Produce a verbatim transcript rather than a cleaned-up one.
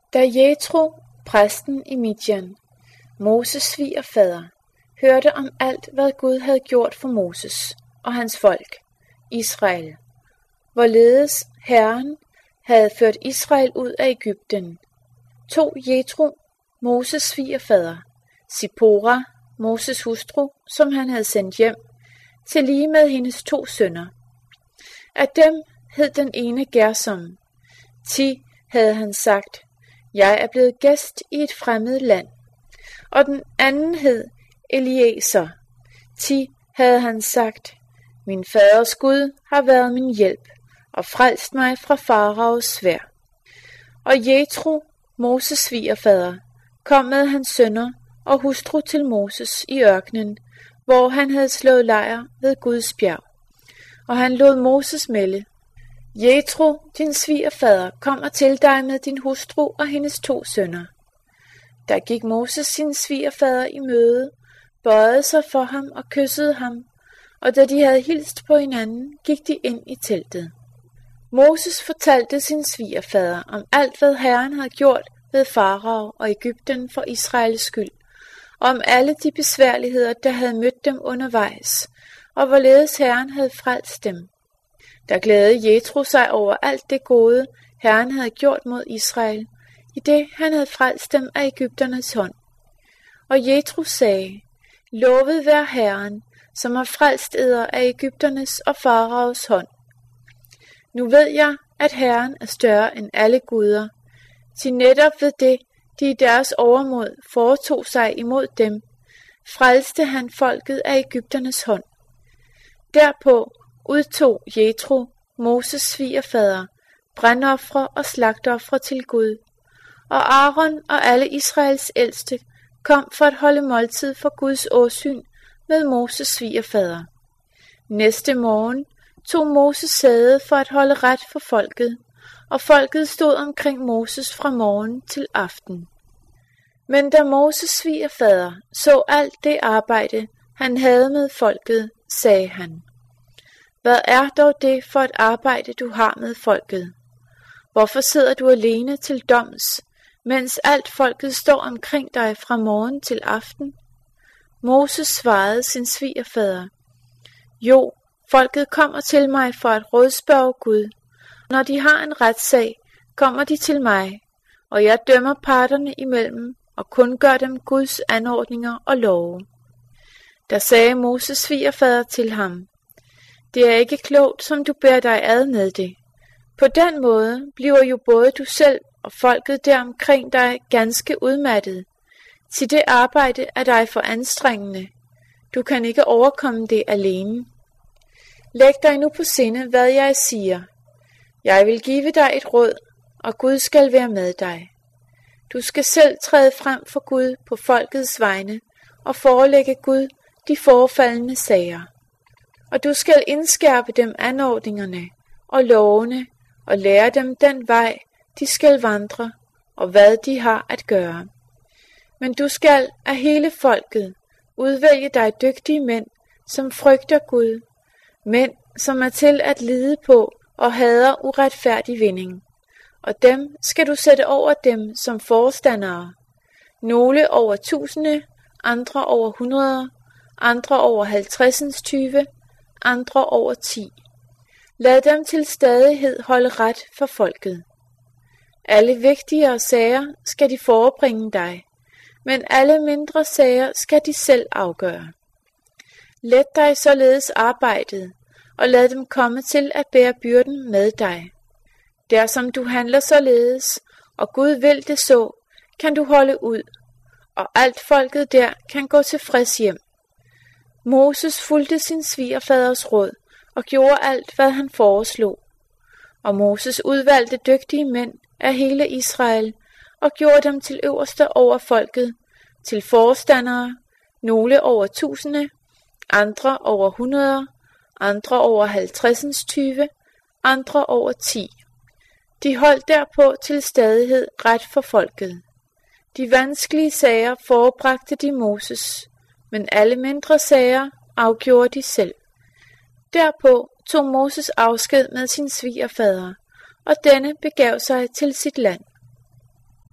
Da Jetro, præsten i Midjan, Moses svigerfader, hørte om alt, hvad Gud havde gjort for Moses og hans folk, Israel, hvorledes Herren havde ført Israel ud af Egypten, tog Jetro, Moses svigerfader, Sipora, Moses hustru, som han havde sendt hjem, til lige med hendes to sønner. Af dem hed den ene Gersom. Ti havde han sagt, jeg er blevet gæst i et fremmed land. Og den anden hed Eliezer. Ti havde han sagt, min faders Gud har været min hjælp og frelst mig fra Faraos sværd. Og Jetro, Moses svigerfader, kom med hans sønner og hustru til Moses i ørkenen, hvor han havde slået lejr ved Guds bjerg. Og han lod Moses melde, Jetro, din svigerfader, kommer til dig med din hustru og hendes to sønner. Der gik Moses sin svigerfader i møde, bøjede sig for ham og kyssede ham, og da de havde hilst på hinanden, gik de ind i teltet. Moses fortalte sin svigerfader om alt, hvad Herren havde gjort ved Farao og Egypten for Israels skyld, og om alle de besværligheder, der havde mødt dem undervejs, og hvorledes Herren havde frelst dem. Der glædede Jetro sig over alt det gode, Herren havde gjort mod Israel, i det han havde frelst dem af Egypternes hånd. Og Jetro sagde, lovet være Herren, som har frelst eder af Egypternes og Faraos hånd. Nu ved jeg, at Herren er større end alle guder, til netop ved det, de i deres overmod foretog sig imod dem, frelste han folket af Egypternes hånd. Derpå udtog Jetro, Moses svigerfader, brandofre og slagtofre til Gud, og Aaron og alle Israels ældste kom for at holde måltid for Guds åsyn med Moses svigerfader. Næste morgen tog Moses sæde for at holde ret for folket, og folket stod omkring Moses fra morgen til aften. Men da Moses svigerfader så alt det arbejde, han havde med folket, sagde han, hvad er dog det for et arbejde, du har med folket? Hvorfor sidder du alene til doms, mens alt folket står omkring dig fra morgen til aften? Moses svarede sin svigerfader, jo, folket kommer til mig for at rådspørge Gud. Når de har en retssag, kommer de til mig, og jeg dømmer parterne imellem og kun gør dem Guds anordninger og love. Der sagde Moses svigerfader til ham, det er ikke klogt, som du bærer dig ad med det. På den måde bliver jo både du selv og folket der omkring dig ganske udmattet. Til det arbejde er dig for anstrengende. Du kan ikke overkomme det alene. Læg dig nu på sinde, hvad jeg siger. Jeg vil give dig et råd, og Gud skal være med dig. Du skal selv træde frem for Gud på folkets vegne og forelægge Gud de forefaldende sager. Og du skal indskærpe dem anordningerne og lovene og lære dem den vej, de skal vandre og hvad de har at gøre. Men du skal af hele folket udvælge dig dygtige mænd, som frygter Gud, mænd, som er til at lide på og hader uretfærdig vinding. Og dem skal du sætte over dem som forstandere, nogle over tusinde, andre over hundrede, andre over halvtredsens tyve, andre over ti. Lad dem til stadighed holde ret for folket. Alle vigtigere sager skal de forebringe dig, men alle mindre sager skal de selv afgøre. Let dig således arbejdet, og lad dem komme til at bære byrden med dig. Der som du handler således, og Gud vil det så, kan du holde ud, og alt folket der kan gå tilfreds hjem. Moses fulgte sin svigerfaders råd, og gjorde alt, hvad han foreslog. Og Moses udvalgte dygtige mænd af hele Israel, og gjorde dem til øverste over folket, til forstandere, nogle over tusinde, andre over hundrede, andre over halvtredsens tyve, andre over ti. De holdt derpå til stadighed ret for folket. De vanskelige sager forebragte de Moses, men alle mindre sager afgjorde de selv. Derpå tog Moses afsked med sin svigerfader, og denne begav sig til sit land.